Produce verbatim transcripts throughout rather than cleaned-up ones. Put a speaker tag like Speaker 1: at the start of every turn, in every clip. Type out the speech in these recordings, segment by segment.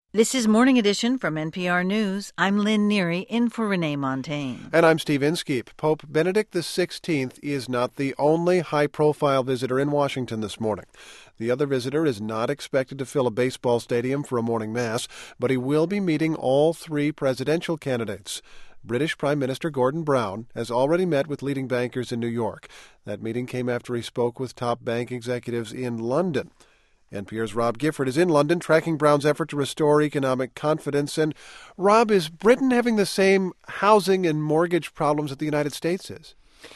Speaker 1: This is Morning Edition from N P R News. I'm Lynn Neary, in for Renee Montagne.
Speaker 2: And I'm Steve Inskeep. Pope Benedict the sixteenth is not the only high-profile visitor in Washington this morning. The other visitor is not expected to fill a baseball stadium for a morning mass, but he will be meeting all three presidential candidates. British Prime Minister Gordon Brown has already met with leading bankers in New York. That meeting came after he spoke with top bank executives in London. N P R's Rob Gifford is in London tracking Brown's effort to restore economic confidence. And, Rob, is Britain having the same housing and mortgage problems that the United States is?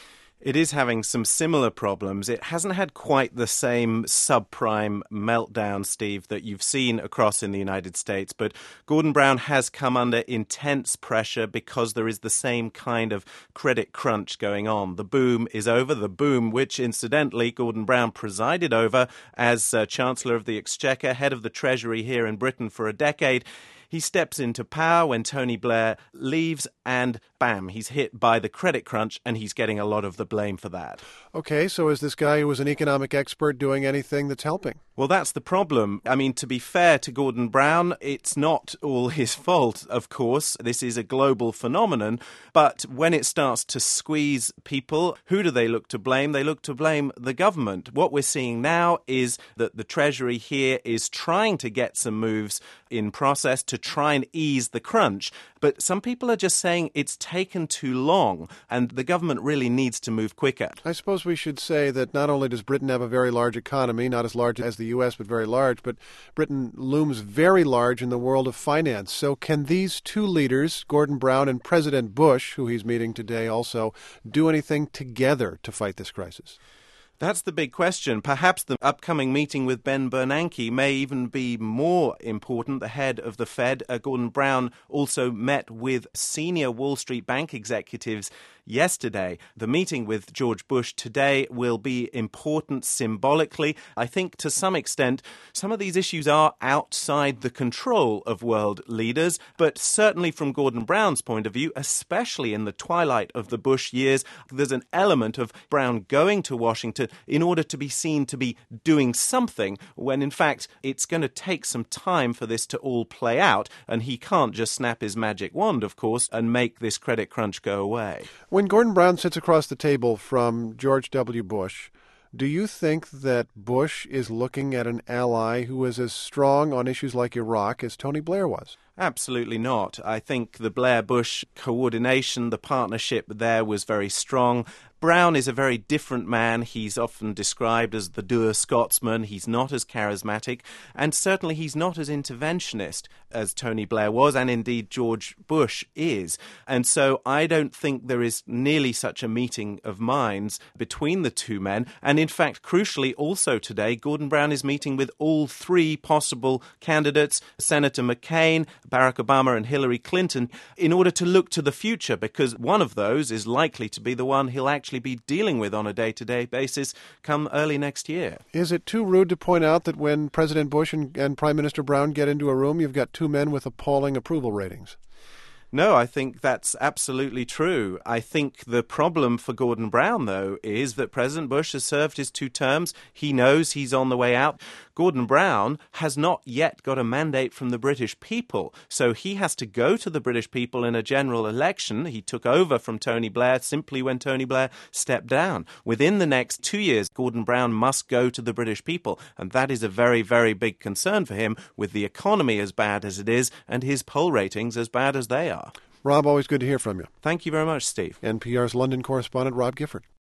Speaker 3: It is having some similar problems. It hasn't had quite the same subprime meltdown, Steve, that you've seen across in the United States. But Gordon Brown has come under intense pressure because there is the same kind of credit crunch going on. The boom is over, the boom which, incidentally, Gordon Brown presided over as uh, Chancellor of the Exchequer, head of the Treasury here in Britain for a decade. He steps into power when Tony Blair leaves and, bam, he's hit by the credit crunch and he's getting a lot of the blame for that.
Speaker 2: Okay, so is this guy who was an economic expert doing anything that's helping?
Speaker 3: Well, that's the problem. I mean, to be fair to Gordon Brown, it's not all his fault, of course. This is a global phenomenon. But when it starts to squeeze people, who do they look to blame? They look to blame the government. What we're seeing now is that the Treasury here is trying to get some moves in process to try and ease the crunch. But some people are just saying it's taken too long and the government really needs to move quicker.
Speaker 2: I suppose we should say that not only does Britain have a very large economy, not as large as the U S, but very large, but Britain looms very large in the world of finance. So can these two leaders, Gordon Brown and President Bush, who he's meeting today also, do anything together to fight this crisis?
Speaker 3: That's the big question. Perhaps the upcoming meeting with Ben Bernanke may even be more important. The head of the Fed, uh, Gordon Brown, also met with senior Wall Street bank executives yesterday. The meeting with George Bush today will be important symbolically. I think to some extent, some of these issues are outside the control of world leaders, but certainly from Gordon Brown's point of view, especially in the twilight of the Bush years, there's an element of Brown going to Washington in order to be seen to be doing something, when in fact it's going to take some time for this to all play out, and he can't just snap his magic wand, of course, and make this credit crunch go away.
Speaker 2: When Gordon Brown sits across the table from George W. Bush, do you think that Bush is looking at an ally who is as strong on issues like Iraq as Tony Blair was?
Speaker 3: Absolutely not. I think the Blair-Bush coordination, the partnership there was very strong. Brown is a very different man. He's often described as the dour Scotsman. He's not as charismatic, and certainly he's not as interventionist as Tony Blair was, and indeed George Bush is. And so I don't think there is nearly such a meeting of minds between the two men. And in fact, crucially, also today, Gordon Brown is meeting with all three possible candidates, Senator McCain, Barack Obama and Hillary Clinton, in order to look to the future, because one of those is likely to be the one he'll actually be dealing with on a day-to-day basis come early next year.
Speaker 2: Is it too rude to point out that when President Bush and, and Prime Minister Brown get into a room, you've got two men with appalling approval ratings?
Speaker 3: No, I think that's absolutely true. I think the problem for Gordon Brown, though, is that President Bush has served his two terms. He knows he's on the way out. Gordon Brown has not yet got a mandate from the British people, so he has to go to the British people in a general election. He took over from Tony Blair simply when Tony Blair stepped down. Within the next two years, Gordon Brown must go to the British people, and that is a very, very big concern for him, with the economy as bad as it is and his poll ratings as bad as they are.
Speaker 2: Rob, always good to hear from you.
Speaker 3: Thank you very much, Steve.
Speaker 2: N P R's London correspondent, Rob Gifford.